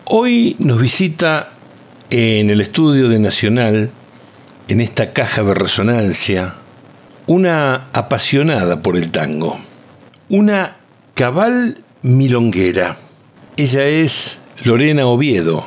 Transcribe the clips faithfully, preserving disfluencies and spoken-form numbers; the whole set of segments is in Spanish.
Hoy nos visita en el estudio de Nacional, en esta caja de resonancia, una apasionada por el tango, una cabal milonguera. Ella es Lorena Oviedo,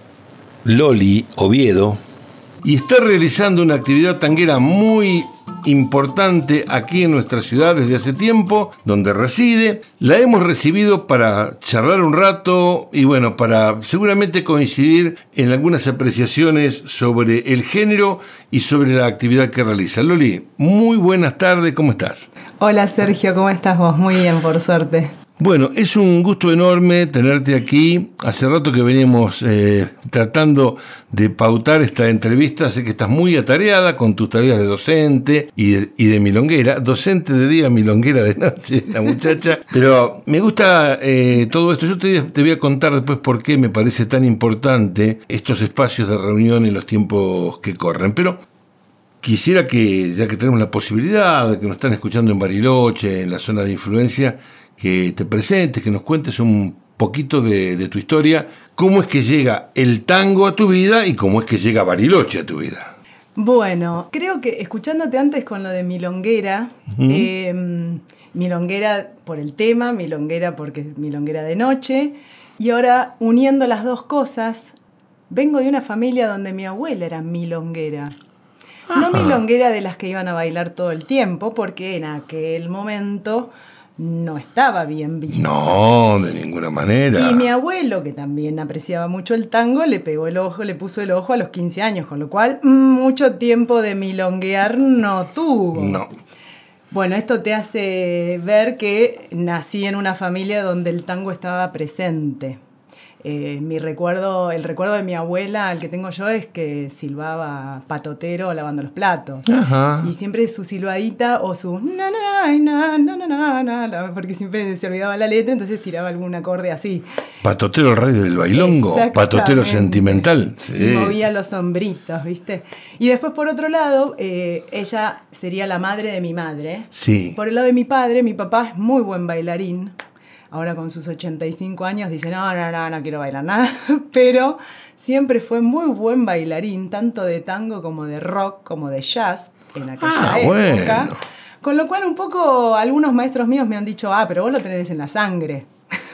Loli Oviedo, y está realizando una actividad tanguera muy importante aquí en nuestra ciudad desde hace tiempo, donde reside. La hemos recibido para charlar un rato y bueno, para seguramente coincidir en algunas apreciaciones sobre el género y sobre la actividad que realiza. Loli, muy buenas tardes, ¿cómo estás? Hola Sergio, ¿cómo estás vos? Muy bien, por suerte. Bueno, es un gusto enorme tenerte aquí. Hace rato que venimos eh, tratando de pautar esta entrevista. Sé que estás muy atareada con tus tareas de docente y de, y de milonguera. Docente de día, milonguera de noche, la muchacha. Pero me gusta eh, todo esto. Yo te, te voy a contar después por qué me parece tan importante estos espacios de reunión en los tiempos que corren. Pero quisiera que, ya que tenemos la posibilidad de que nos están escuchando en Bariloche, en la zona de influencia, que te presentes, que nos cuentes un poquito de, de tu historia, cómo es que llega el tango a tu vida y cómo es que llega Bariloche a tu vida. Bueno, creo que escuchándote antes con lo de milonguera, uh-huh. eh, milonguera por el tema, milonguera porque es milonguera de noche, y ahora uniendo las dos cosas, vengo de una familia donde mi abuela era milonguera. Ajá. No milonguera de las que iban a bailar todo el tiempo, porque en aquel momento no estaba bien visto. No, de ninguna manera. Y mi abuelo, que también apreciaba mucho el tango, le pegó el ojo, le puso el ojo a los quince años, con lo cual mucho tiempo de milonguear no tuvo. No. Bueno, esto te hace ver que nací en una familia donde el tango estaba presente. Eh, mi recuerdo, el recuerdo de mi abuela, el que tengo yo, es que silbaba patotero lavando los platos. Ajá. Y siempre su silbadita o su na na na na na na na na, porque siempre se olvidaba la letra, entonces tiraba algún acorde así. Patotero, el rey del bailongo, patotero sentimental. Sí. Y movía los hombritos, ¿viste? Y después, por otro lado, eh, ella sería la madre de mi madre. Sí. Por el lado de mi padre, mi papá es muy buen bailarín. Ahora con sus ochenta y cinco años dice, no, no, no, no quiero bailar nada. Pero siempre fue muy buen bailarín, tanto de tango como de rock, como de jazz, en aquella ah, época. Bueno. Con lo cual un poco algunos maestros míos me han dicho, ah, pero vos lo tenés en la sangre.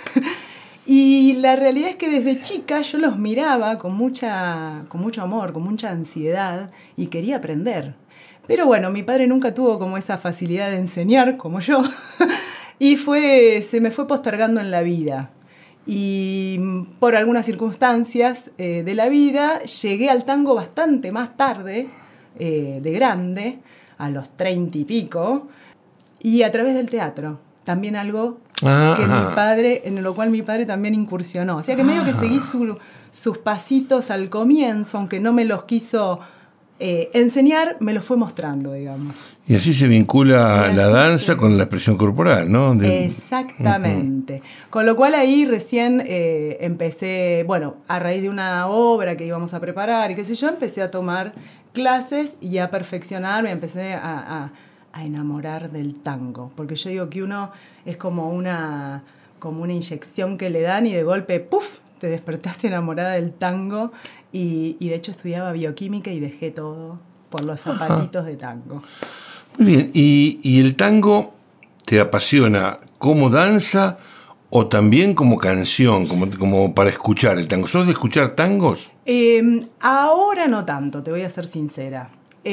Y la realidad es que desde chica yo los miraba con, mucha, con mucho amor, con mucha ansiedad y quería aprender. Pero bueno, mi padre nunca tuvo como esa facilidad de enseñar como yo. Y fue, se me fue postergando en la vida. Y por algunas circunstancias eh, de la vida, llegué al tango bastante más tarde, eh, de grande, a los treinta y pico, y a través del teatro. También algo ah, que mi padre, en lo cual mi padre también incursionó. O sea que medio que seguí su, sus pasitos al comienzo, aunque no me los quiso eh, enseñar, me los fue mostrando, digamos. Y así se vincula así la danza se... con la expresión corporal, ¿no? De... Exactamente. Uh-huh. Con lo cual ahí recién eh, empecé, bueno, a raíz de una obra que íbamos a preparar y qué sé yo, empecé a tomar clases y a perfeccionarme, empecé a, a, a enamorar del tango. Porque yo digo que uno es como una, como una inyección que le dan y de golpe, ¡puf!, te despertaste enamorada del tango. Y, y de hecho estudiaba bioquímica y dejé todo por los zapatitos Ajá. de tango. Muy bien, ¿Y, ¿y el tango te apasiona como danza o también como canción, como, como para escuchar el tango? ¿Sos de escuchar tangos? Eh, ahora no tanto, te voy a ser sincera.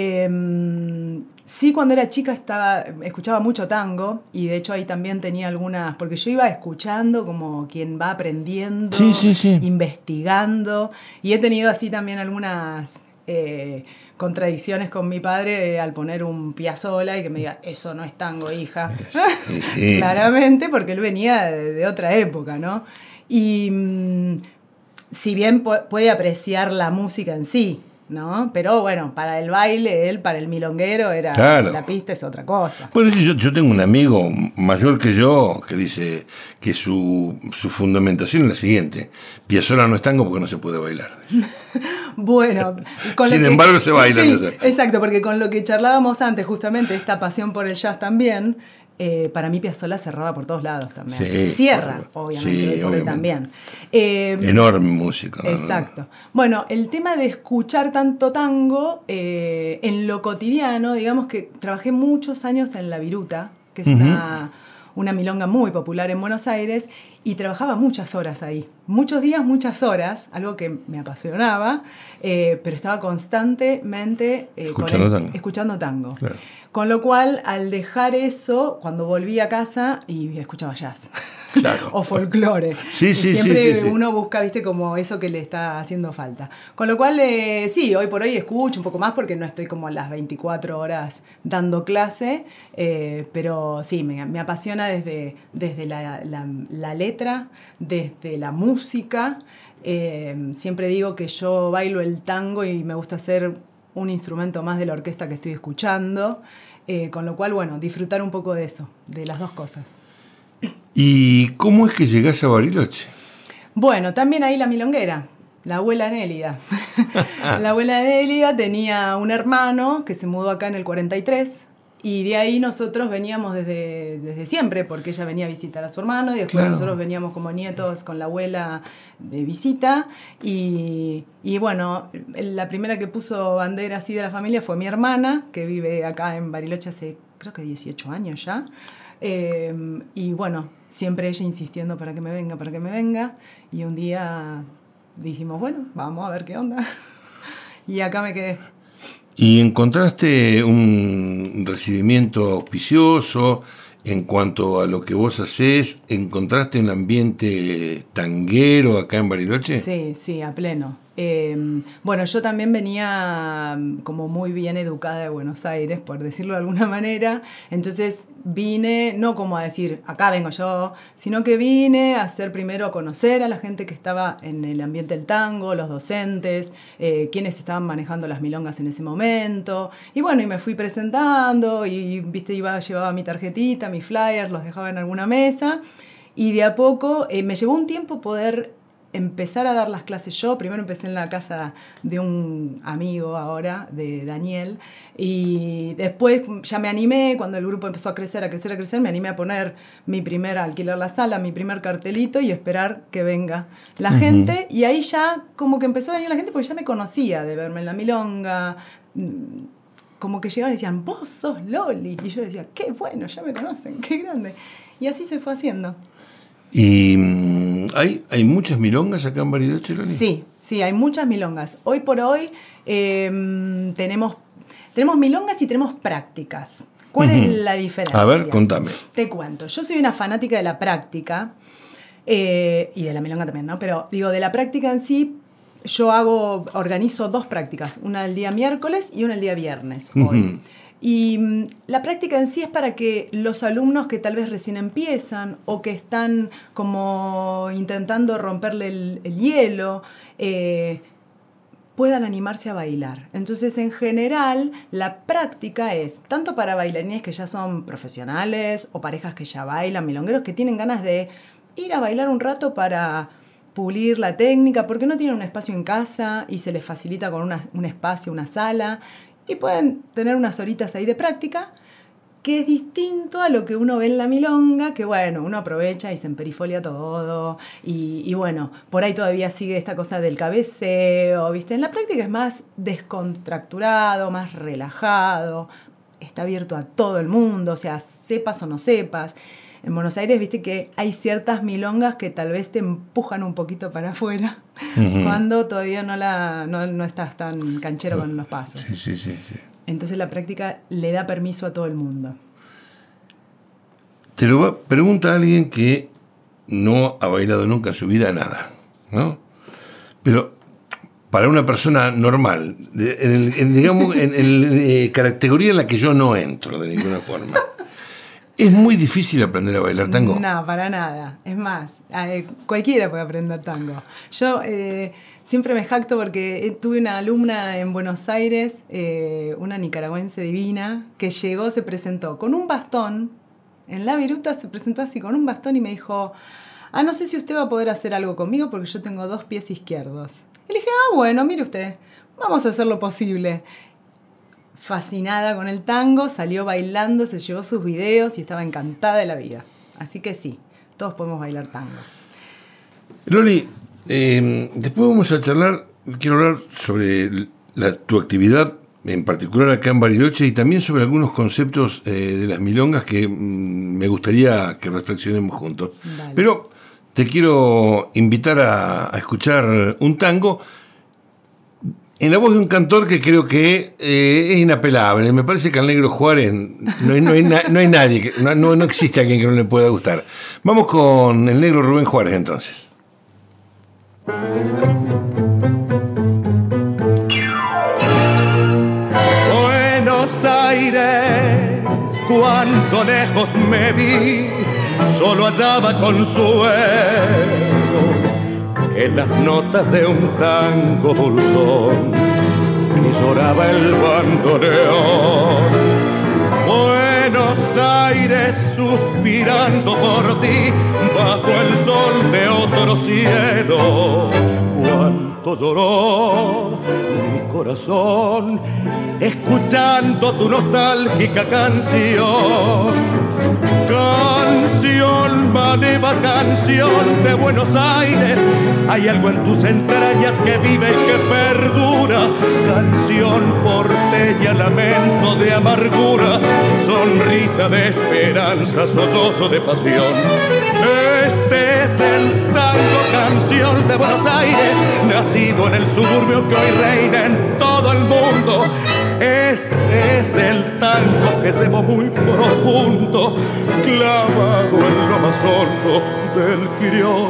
Eh, sí, cuando era chica estaba, escuchaba mucho tango y de hecho ahí también tenía algunas, porque yo iba escuchando como quien va aprendiendo, sí, sí, sí. investigando, y he tenido así también algunas... Eh, contradicciones con mi padre eh, al poner un Piazzolla y que me diga, eso no es tango, hija. Sí, sí. Claramente, porque él venía de, de otra época, ¿no? Y mmm, si bien pu- puede apreciar la música en sí, ¿no? Pero bueno, para el baile, él, para el milonguero, era claro. La pista es otra cosa. Bueno, yo, yo tengo un amigo mayor que yo que dice que su, su fundamentación es la siguiente: Piazzolla no es tango porque no se puede bailar. Bueno, con sin lo que, embargo se baila. Sí, exacto, porque con lo que charlábamos antes, justamente esta pasión por el jazz también, Eh, para mí Piazzolla cerraba por todos lados también. Sí, Cierra, por, obviamente, sí, hoy por hoy obviamente. también. Eh, Enorme música. ¿no? Exacto. Bueno, el tema de escuchar tanto tango eh, en lo cotidiano, digamos que trabajé muchos años en La Viruta, que es uh-huh. una, una milonga muy popular en Buenos Aires, y trabajaba muchas horas ahí. Muchos días, muchas horas, algo que me apasionaba, eh, pero estaba constantemente eh, escuchando, con el, tango. escuchando tango. Claro. Con lo cual, al dejar eso, cuando volví a casa, y escuchaba jazz. Claro. O folclore. Sí, sí, siempre sí, sí, sí. uno busca, viste, como eso que le está haciendo falta. Con lo cual, eh, sí, hoy por hoy escucho un poco más porque no estoy como a las veinticuatro horas dando clase, eh, pero sí, me, me apasiona desde, desde la, la, la letra, desde la música. Eh, siempre digo que yo bailo el tango y me gusta ser un instrumento más de la orquesta que estoy escuchando, eh, con lo cual, bueno, disfrutar un poco de eso, de las dos cosas. ¿Y cómo es que llegás a Bariloche? Bueno, también ahí la milonguera, la abuela Nélida. La abuela Nélida tenía un hermano que se mudó acá en el cuarenta y tres, y de ahí nosotros veníamos desde, desde siempre, porque ella venía a visitar a su hermano, y después claro. nosotros veníamos como nietos con la abuela de visita, y, y bueno, la primera que puso bandera así de la familia fue mi hermana, que vive acá en Bariloche hace creo que dieciocho años ya, eh, y bueno, siempre ella insistiendo para que me venga, para que me venga, y un día dijimos, bueno, vamos a ver qué onda, y acá me quedé. ¿Y encontraste un recibimiento auspicioso en cuanto a lo que vos hacés? ¿Encontraste un ambiente tanguero acá en Bariloche? Sí, sí, a pleno. Eh, bueno, yo también venía como muy bien educada de Buenos Aires, por decirlo de alguna manera, entonces vine no como a decir, acá vengo yo, sino que vine a hacer primero a conocer a la gente que estaba en el ambiente del tango, los docentes, eh, quienes estaban manejando las milongas en ese momento, y bueno, y me fui presentando, y viste, iba, llevaba mi tarjetita, mis flyers, los dejaba en alguna mesa, y de a poco eh, me llevó un tiempo poder empezar a dar las clases yo. Primero empecé en la casa de un amigo ahora, de Daniel, y después ya me animé, cuando el grupo empezó a crecer, a crecer, a crecer, me animé a poner mi primer, a alquilar la sala, mi primer cartelito y esperar que venga la uh-huh. gente, y ahí ya como que empezó a venir la gente porque ya me conocía de verme en la milonga, como que llegaban y decían, vos sos Loli, y yo decía, qué bueno, ya me conocen, qué grande, y así se fue haciendo. ¿Y hay, hay muchas milongas acá en Bariloche, Loli? Sí, sí, hay muchas milongas. Hoy por hoy eh, tenemos, tenemos milongas y tenemos prácticas. ¿Cuál uh-huh. es la diferencia? A ver, contame. Te cuento. Yo soy una fanática de la práctica, eh, y de la milonga también, ¿no? Pero digo, de la práctica en sí, yo hago, organizo dos prácticas, una el día miércoles y una el día viernes, hoy. Uh-huh. Y mmm, la práctica en sí es para que los alumnos que tal vez recién empiezan o que están como intentando romperle el, el hielo, eh, puedan animarse a bailar. Entonces, en general, la práctica es tanto para bailarines que ya son profesionales o parejas que ya bailan, milongueros que tienen ganas de ir a bailar un rato para pulir la técnica, porque no tienen un espacio en casa y se les facilita con una, un espacio, una sala, y pueden tener unas horitas ahí de práctica, que es distinto a lo que uno ve en la milonga, que bueno, uno aprovecha y se emperifolia todo, y, y bueno, por ahí todavía sigue esta cosa del cabeceo, ¿viste? En la práctica es más descontracturado, más relajado, está abierto a todo el mundo, o sea, sepas o no sepas. En Buenos Aires, viste que hay ciertas milongas que tal vez te empujan un poquito para afuera, uh-huh. cuando todavía no, la, no, no estás tan canchero con los pasos. Sí, sí, sí, sí. Entonces la práctica le da permiso a todo el mundo. Te lo pregunta alguien que no ha bailado nunca en su vida nada, ¿no? Pero para una persona normal, en, el, en digamos, en, en la eh, categoría en la que yo no entro de ninguna forma, ¿es muy difícil aprender a bailar tango? No, para nada. Es más, eh, cualquiera puede aprender tango. Yo eh, siempre me jacto porque tuve una alumna en Buenos Aires, eh, una nicaragüense divina, que llegó, se presentó con un bastón, en La Viruta se presentó así con un bastón y me dijo, ah, no sé si usted va a poder hacer algo conmigo porque yo tengo dos pies izquierdos. Y le dije, ah, bueno, mire usted, vamos a hacer lo posible. fascinada con el tango, salió bailando, se llevó sus videos y estaba encantada de la vida. Así que sí, todos podemos bailar tango. Loli, eh, después vamos a charlar, quiero hablar sobre la, tu actividad, en particular acá en Bariloche, y también sobre algunos conceptos eh, de las milongas que mm, me gustaría que reflexionemos juntos. Dale. Pero te quiero invitar a, a escuchar un tango en la voz de un cantor que creo que eh, es inapelable. Me parece que al Negro Juárez no hay, no hay, na, no hay nadie, que, no, no, no existe alguien que no le pueda gustar. Vamos con el Negro Rubén Juárez entonces. Buenos Aires, cuánto lejos me vi, solo hallaba consuelo en las notas de un tango dulzón, y lloraba el bandoneón. Buenos Aires suspirando por ti, bajo el sol de otro cielo. Cuánto lloró mi corazón, escuchando tu nostálgica canción. Canción, maleva canción de Buenos Aires, hay algo en tus entrañas que vive y que perdura. Canción porteña, lamento de amargura, sonrisa de esperanza, sollozo de pasión. Este es el tango, canción de Buenos Aires, nacido en el suburbio que hoy reina en todo el mundo. Este es el tango que llevo muy profundo, clavado en lo más hondo del criollo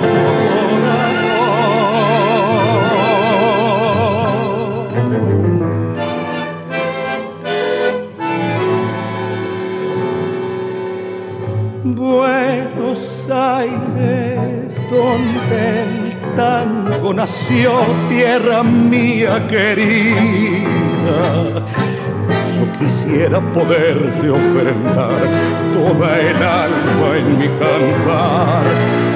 corazón. Buenos Aires, donde el tango nació, tierra mía querida. Yo quisiera poderte ofrendar toda el alma en mi cantar,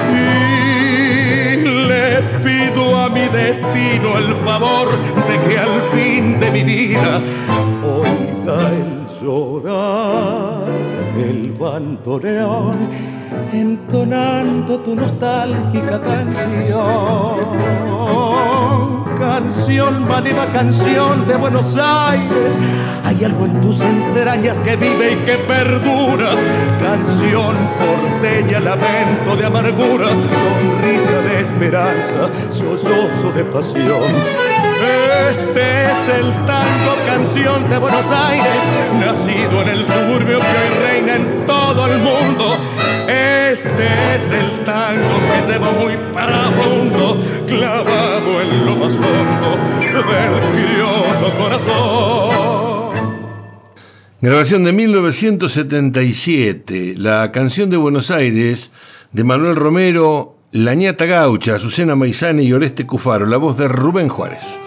y le pido a mi destino el favor de que al fin de mi vida oiga el llorar del bandoneón, entonando tu nostálgica canción. Canción, maleva canción de Buenos Aires, hay algo en tus entrañas que vive y que perdura. Canción porteña, lamento de amargura, sonrisa de esperanza, sollozo de pasión. Este es el tango, canción de Buenos Aires, nacido en el suburbio que hoy reina en todo el mundo. Este es el tango que lleva muy profundo, clavado en lo más hondo del criollo corazón. Grabación de mil novecientos setenta y siete, la canción de Buenos Aires de Manuel Romero, La Ñata Gaucha, Azucena Maizani y Oreste Cufaro, la voz de Rubén Juárez.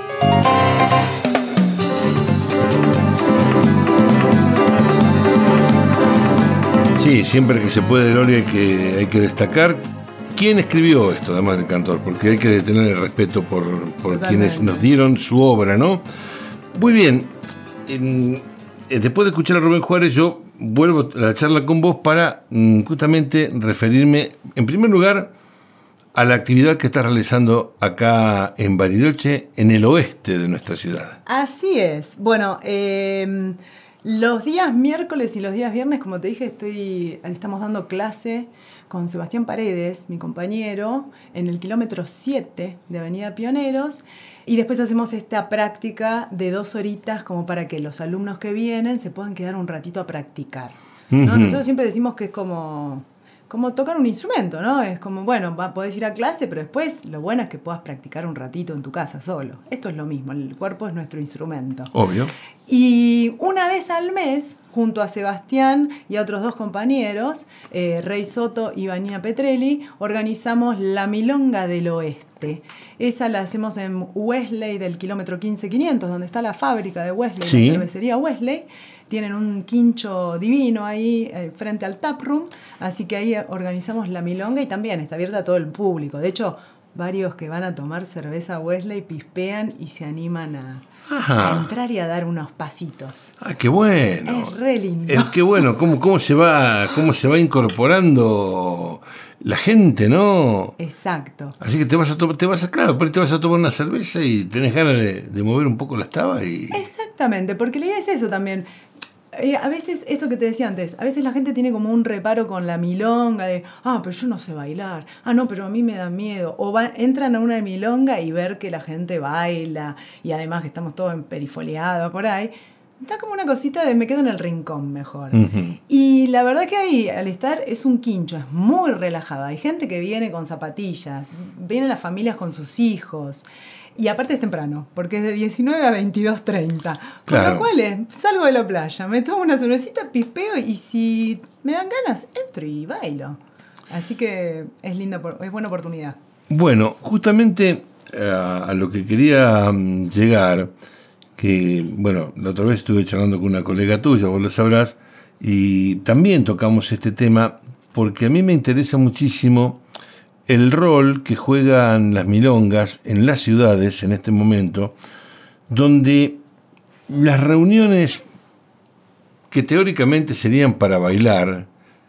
Sí, siempre que se puede, Loli, hay que, hay que destacar quién escribió esto, además del cantor, porque hay que tener el respeto por, por quienes nos dieron su obra, ¿no? Muy bien, en, después de escuchar a Rubén Juárez, yo vuelvo a la charla con vos para justamente referirme, en primer lugar, a la actividad que estás realizando acá en Bariloche, en el oeste de nuestra ciudad. Así es. Bueno, eh, los días miércoles y los días viernes, como te dije, estoy, estamos dando clase con Sebastián Paredes, mi compañero, en el kilómetro siete de Avenida Pioneros, y después hacemos esta práctica de dos horitas como para que los alumnos que vienen se puedan quedar un ratito a practicar, ¿no? Uh-huh. Nosotros siempre decimos que es como... como tocar un instrumento, ¿no? Es como, bueno, va, podés ir a clase, pero después lo bueno es que puedas practicar un ratito en tu casa solo. Esto es lo mismo, el cuerpo es nuestro instrumento. Obvio. Y una vez al mes, junto a Sebastián y a otros dos compañeros, eh, Rey Soto y Vanina Petrelli, organizamos la Milonga del Oeste. Esa la hacemos en Wesley del kilómetro quince quinientos, donde está la fábrica de Wesley, sí. La cervecería Wesley. Tienen un quincho divino ahí eh, frente al taproom, así que ahí organizamos la milonga y también está abierta a todo el público. De hecho, varios que van a tomar cerveza Wesley, pispean y se animan a, Ajá. a entrar y a dar unos pasitos. Ah, qué bueno. Es re lindo. Es que bueno, cómo, cómo se va, cómo se va incorporando la gente, ¿no? Exacto. Así que te vas a tomar, te vas a, claro, te vas a tomar una cerveza y tenés ganas de, de mover un poco las tabas y. Exactamente, porque la idea es eso también. Eh, a veces, esto que te decía antes, a veces la gente tiene como un reparo con la milonga de, ah, pero yo no sé bailar, ah, no, pero a mí me da miedo. O va, entran a una milonga y ver que la gente baila y además que estamos todos emperifoleados por ahí, está como una cosita de me quedo en el rincón mejor. Uh-huh. Y la verdad que ahí, al estar, es un quincho, es muy relajado. Hay gente que viene con zapatillas, vienen las familias con sus hijos. Y aparte es temprano, porque es de diecinueve a veintidós treinta. Con Claro. lo cual es, salgo de la playa, me tomo una cervecita, pispeo y si me dan ganas, entro y bailo. Así que es linda, es buena oportunidad. Bueno, justamente a, a lo que quería um, llegar, que, bueno, la otra vez estuve charlando con una colega tuya, vos lo sabrás, y también tocamos este tema, porque a mí me interesa muchísimo el rol que juegan las milongas en las ciudades en este momento, donde las reuniones que teóricamente serían para bailar,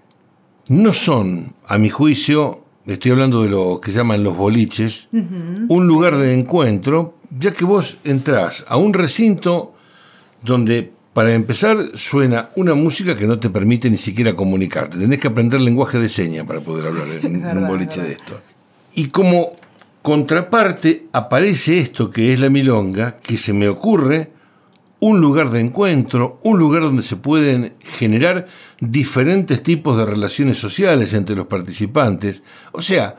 no son, a mi juicio, estoy hablando de lo que llaman los boliches, uh-huh, un lugar sí. de encuentro, ya que vos entrás a un recinto donde, para empezar, suena una música que no te permite ni siquiera comunicarte. Tenés que aprender lenguaje de señas para poder hablar en verdad, un boliche verdad. de esto. Y como contraparte aparece esto que es la milonga, que se me ocurre un lugar de encuentro, un lugar donde se pueden generar diferentes tipos de relaciones sociales entre los participantes. O sea,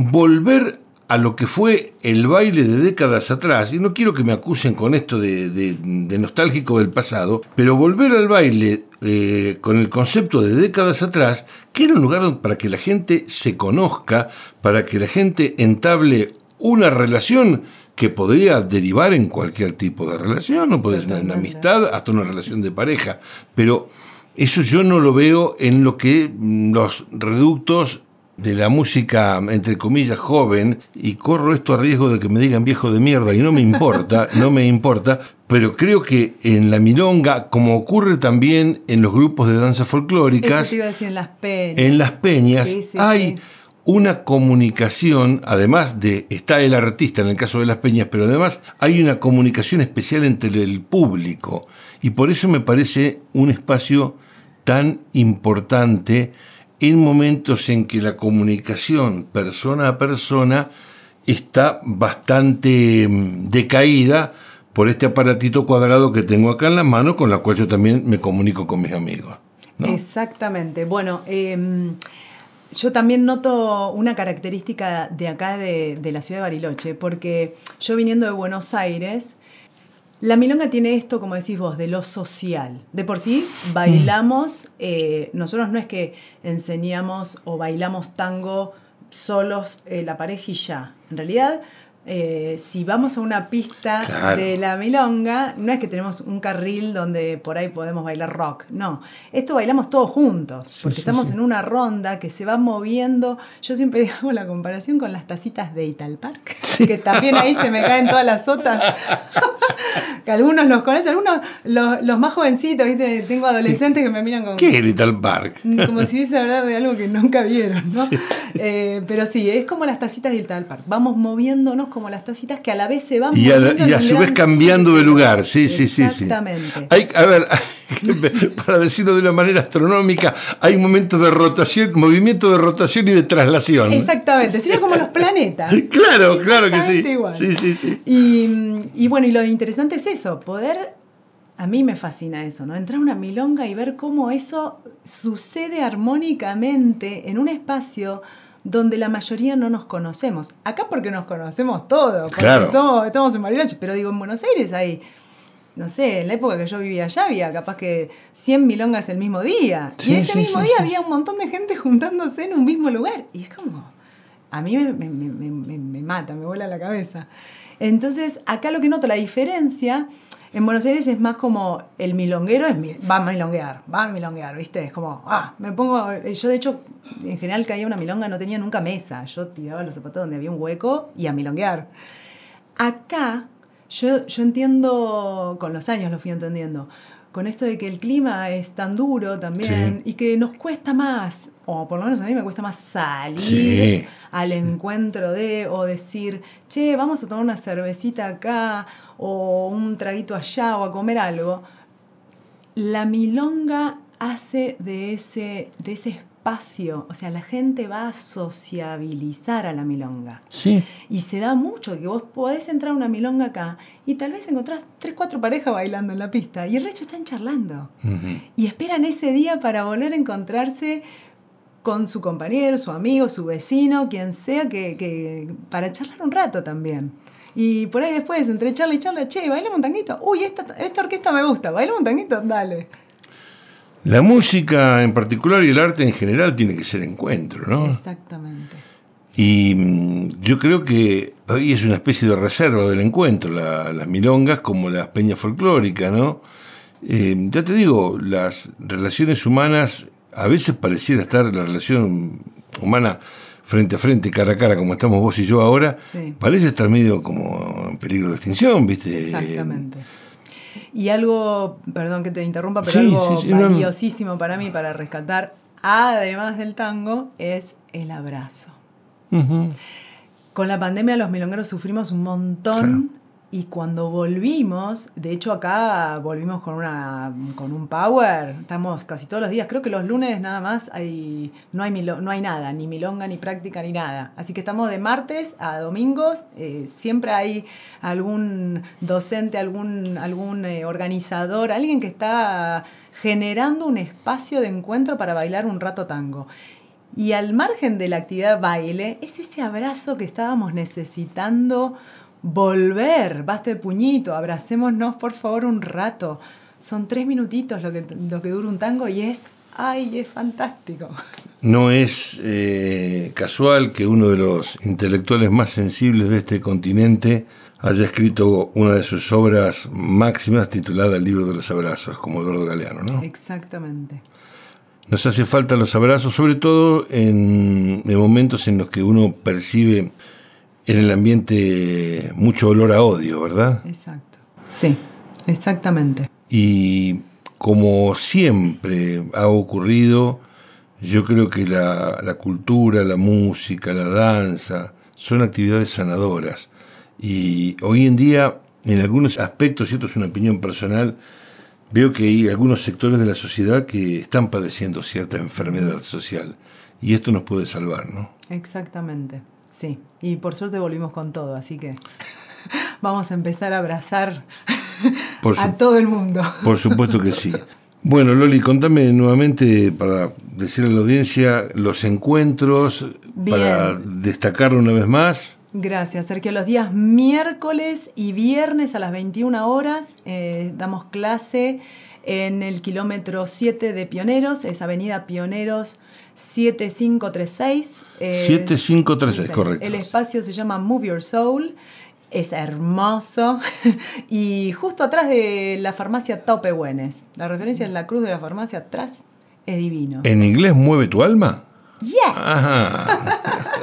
volver a lo que fue el baile de décadas atrás, y no quiero que me acusen con esto de, de, de nostálgico del pasado, pero volver al baile eh, con el concepto de décadas atrás, que era un lugar para que la gente se conozca, para que la gente entable una relación que podría derivar en cualquier tipo de relación, no puede ser una amistad, hasta una relación de pareja, pero eso yo no lo veo en lo que los reductos de la música, entre comillas, joven, y corro esto a riesgo de que me digan viejo de mierda, y no me importa, no me importa, pero creo que en la milonga, como ocurre también en los grupos de danzas folclóricas, eso te iba a decir, en las peñas, en las peñas sí, sí, hay sí. una comunicación, además de, está el artista en el caso de las peñas, pero además hay una comunicación especial entre el público, y por eso me parece un espacio tan importante en momentos en que la comunicación persona a persona está bastante decaída por este aparatito cuadrado que tengo acá en la mano, con la cual yo también me comunico con mis amigos, ¿no? Exactamente. Bueno, eh, yo también noto una característica de acá de, de la ciudad de Bariloche, porque yo viniendo de Buenos Aires, la milonga tiene esto, como decís vos, de lo social. De por sí, bailamos, eh, nosotros no es que enseñamos o bailamos tango solos eh, la pareja y ya. En realidad, eh, si vamos a una pista claro. de la milonga, no es que tenemos un carril donde por ahí podemos bailar rock, no. Esto bailamos todos juntos, porque sí, sí, estamos sí. en una ronda que se va moviendo. Yo siempre hago la comparación con las tacitas de Italpark, sí. que también ahí se me caen todas las sotas. Que algunos los conocen, algunos los, los más jovencitos, ¿viste? Tengo adolescentes que me miran como... ¿Qué es Italpark? Como si hubiese hablado de algo que nunca vieron, ¿no? Sí. Eh, pero sí, es como las tacitas de Italpark. Vamos moviéndonos como las tacitas que a la vez se van y moviendo. A, y a su vez cambiando de lugar, sí, sí, sí. Exactamente. Hay, a ver, para decirlo de una manera astronómica, hay momentos de rotación, movimiento de rotación y de traslación. Exactamente, sería como los planetas. Claro, claro que sí. Igual. Sí, sí, sí. Y, y bueno, y lo interesante es eso, poder, a mí me fascina eso, ¿no? Entrar a una milonga y ver cómo eso sucede armónicamente en un espacio donde la mayoría no nos conocemos. Acá porque nos conocemos todos, porque claro. somos, estamos en Bariloche, pero digo, en Buenos Aires hay, no sé, en la época que yo vivía allá había capaz que cien milongas el mismo día. Sí, y ese sí, mismo sí, día sí. había un montón de gente juntándose en un mismo lugar. Y es como... a mí me, me, me, me, me mata, me vuela la cabeza. Entonces, acá lo que noto, la diferencia, en Buenos Aires es más como el milonguero es, va a milonguear, va a milonguear, ¿viste? Es como, ah, me pongo, yo de hecho, en general caía una milonga, no tenía nunca mesa, yo tiraba los zapatos donde había un hueco y a milonguear. Acá, yo, yo entiendo, con los años lo fui entendiendo, con esto de que el clima es tan duro también, sí, y que nos cuesta más, o por lo menos a mí me cuesta más salir sí, al sí. encuentro de, o decir, che, vamos a tomar una cervecita acá, o un traguito allá, o a comer algo. La milonga hace de ese, de ese espacio, o sea, la gente va a sociabilizar a la milonga. Sí. Y se da mucho, que vos podés entrar a una milonga acá y tal vez encontrás tres, cuatro parejas bailando en la pista y el resto están charlando. Uh-huh. Y esperan ese día para volver a encontrarse con su compañero, su amigo, su vecino, quien sea, que, que para charlar un rato también. Y por ahí después, entre charla y charla, che, bailamos un tanguito. Uy, esta, esta orquesta me gusta, bailamos un tanguito, dale. La música en particular y el arte en general tiene que ser encuentro, ¿no? Exactamente. Y yo creo que hoy es una especie de reserva del encuentro, la, las milongas como las peñas folclóricas, ¿no? Eh, ya te digo, las relaciones humanas, a veces pareciera estar la relación humana frente a frente, cara a cara, como estamos vos y yo ahora, sí. parece estar medio como en peligro de extinción, ¿viste? Exactamente. Y algo, perdón que te interrumpa, pero sí, algo sí, sí, valiosísimo no. para mí, para rescatar, además del tango, es el abrazo. Uh-huh. Con la pandemia los milongueros sufrimos un montón, claro. Y cuando volvimos, de hecho acá volvimos con una con un power, estamos casi todos los días, creo que los lunes nada más hay no hay milo, no hay nada, ni milonga, ni práctica, ni nada. Así que estamos de martes a domingos, eh, siempre hay algún docente, algún, algún eh, organizador, alguien que está generando un espacio de encuentro para bailar un rato tango. Y al margen de la actividad baile, es ese abrazo que estábamos necesitando volver, basta de puñito, abracémonos por favor un rato. Son tres minutitos lo que, lo que dura un tango y es, ay, es fantástico. No es eh, casual que uno de los intelectuales más sensibles de este continente haya escrito una de sus obras máximas titulada El libro de los abrazos, como Eduardo Galeano, ¿no? Exactamente. Nos hace falta los abrazos, sobre todo en, en momentos en los que uno percibe en el ambiente mucho olor a odio, ¿verdad? Exacto. Sí, exactamente. Y como siempre ha ocurrido, yo creo que la, la cultura, la música, la danza, son actividades sanadoras. Y hoy en día, en algunos aspectos, y esto es una opinión personal, veo que hay algunos sectores de la sociedad que están padeciendo cierta enfermedad social. Y esto nos puede salvar, ¿no? Exactamente. Sí, y por suerte volvimos con todo, así que vamos a empezar a abrazar su- a todo el mundo. Por supuesto que sí. Bueno, Loli, contame nuevamente, para decirle a la audiencia, los encuentros, bien, para destacarlo una vez más. Gracias, Sergio. Los días miércoles y viernes a las veintiuna horas eh, damos clase en el kilómetro siete de Pioneros, es Avenida Pioneros siete cinco tres seis. Eh, siete cinco tres seis, correcto. El espacio se llama Move Your Soul, es hermoso y justo atrás de la farmacia Tope Güenes. La referencia es la cruz de la farmacia atrás, es divino. ¿En inglés mueve tu alma? Yes. Ajá.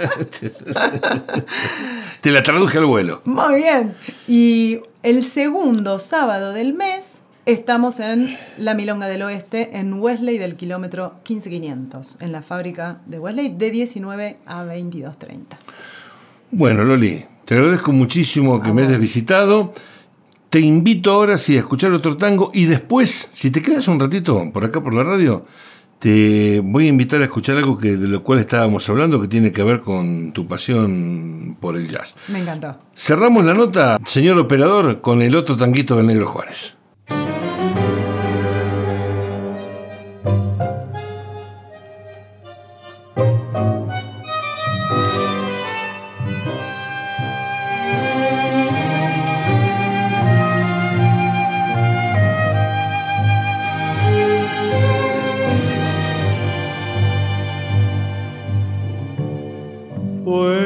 Te la traduje al vuelo. Muy bien. Y el segundo sábado del mes estamos en la Milonga del Oeste, en Wesley del kilómetro quince quinientos, en la fábrica de Wesley, de diecinueve a veintidós treinta. Bueno, Loli, te agradezco muchísimo que a me vos. hayas visitado. Te invito ahora sí a escuchar otro tango y después, si te quedas un ratito por acá por la radio, te voy a invitar a escuchar algo que de lo cual estábamos hablando, que tiene que ver con tu pasión por el jazz. Me encantó. Cerramos la nota, señor operador, con el otro tanguito del Negro Juárez. Pues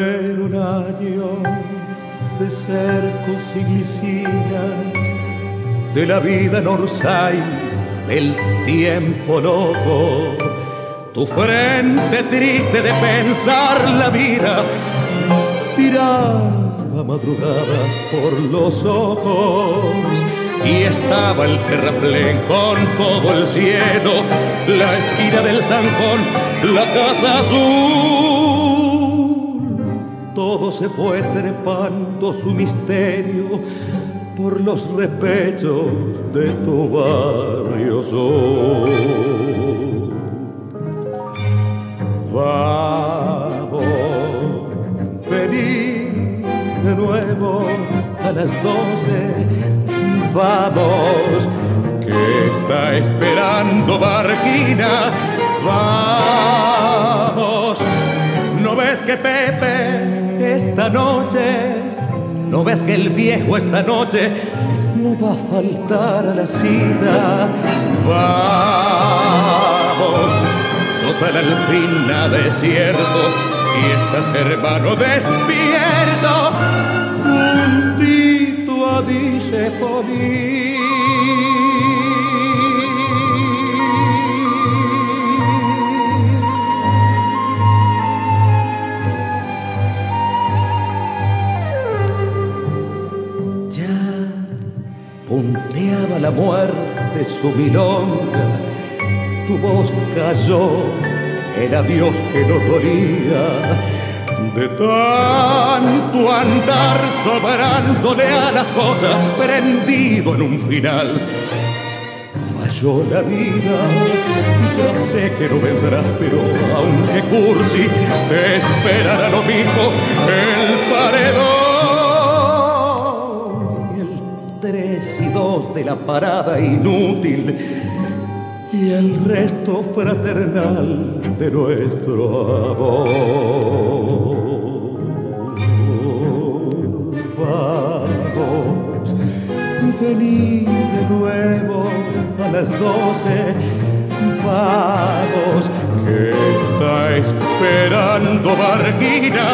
de cercos y glicinas, de la vida en Orsay, del tiempo loco. Tu frente triste de pensar la vida tiraba madrugadas por los ojos, y estaba el terraplén con todo el cielo, la esquina del Zanjón, la casa azul. Todo se fue trepando su misterio por los repechos de tu barrio sol. Vamos, vení de nuevo a las doce. Vamos, que está esperando Barquina. Vamos, ¿no ves que Pepe esta noche, no ves que el viejo esta noche no va a faltar a la cita? Vamos, total al fin nada es cierto y estás hermano despierto. Juntito a dice Poli. Punteaba la muerte su milonga, tu voz cayó, era Dios que nos dolía, de tanto andar sobrándole a las cosas, prendido en un final. Falló la vida, ya sé que no vendrás, pero aunque cursi, te esperará lo mismo el paredón. Tres y dos de la parada inútil y el resto fraternal de nuestro amor. Vamos, vení de nuevo a las doce. Vamos, que está esperando Barquina.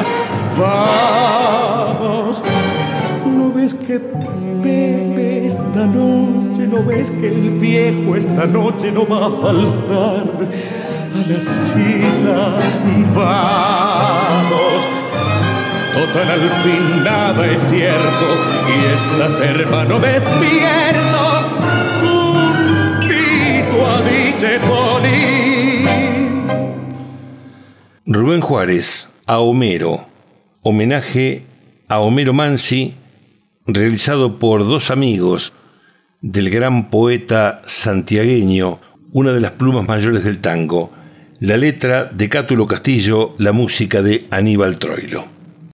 Vamos, ¿no ves que Pepe esta noche, no ves que el viejo esta noche no va a faltar a la cita? Vamos, total al fin nada es cierto y estás hermano despierto. Juntito a dice Poli. Rubén Juárez, a Homero, homenaje a Homero Mansi, realizado por dos amigos del gran poeta santiagueño, una de las plumas mayores del tango, la letra de Cátulo Castillo, la música de Aníbal Troilo.